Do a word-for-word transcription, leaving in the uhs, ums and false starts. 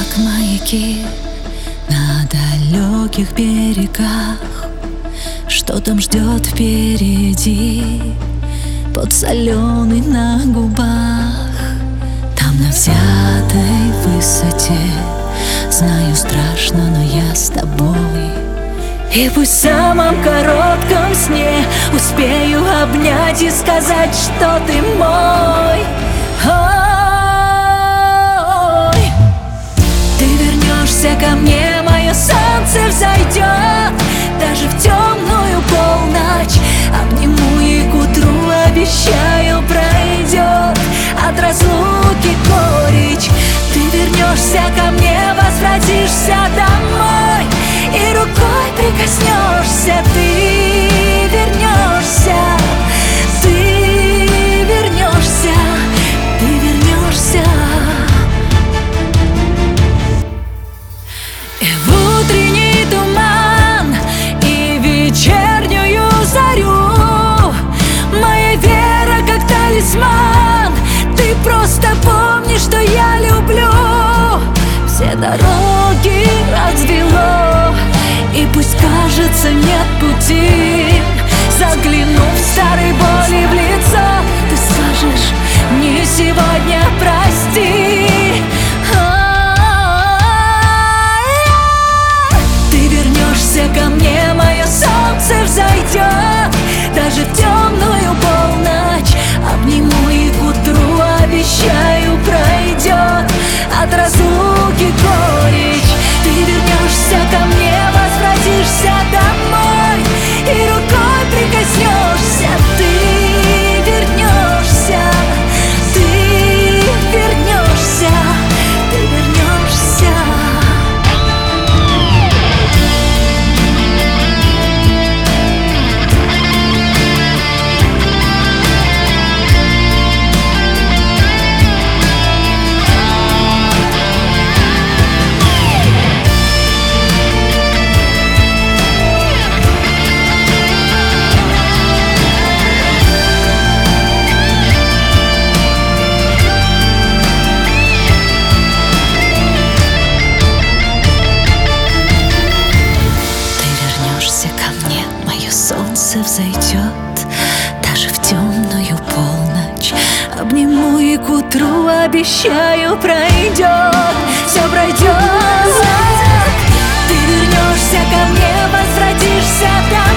как маяки на далеких берегах. Что там ждет впереди, подсоленый на губах? Там на взятой высоте, знаю, страшно, но я с тобой. И пусть в самом коротком сне успею обнять и сказать, что ты мой. Ой, ты вернешься ко мне, мое солнце взойдет. Даже в темную полночь обниму и к утру, обещаю, пройдет от разлуки горечь. Ты вернешься ко мне, возвратишься домой, и рукой прикоснешься. Ты вернешься, ты вернешься, ты вернешься. И в утренний туман, и вечернюю зарю моя вера как талисман. Ты просто помни, что я люблю. Все дороги развело, и пусть кажется нет пути, заглянув старой боли в лицо, ты скажешь: не сегодня, прости. Ты вернешься ко мне, мое солнце взойдет. Даже в темную полночь обниму и к утру, обещаю, пройдет от разлуки горечь. Ты вернешься ко мне, возвратишься домой, и рукой прикоснешься. Ты вернешься, ты вернешься, ты вернешься. Солнце взойдет, даже в темную полночь обниму и к утру, обещаю, пройдет, все пройдет. Ты вернешься ко мне, возвратишься домой.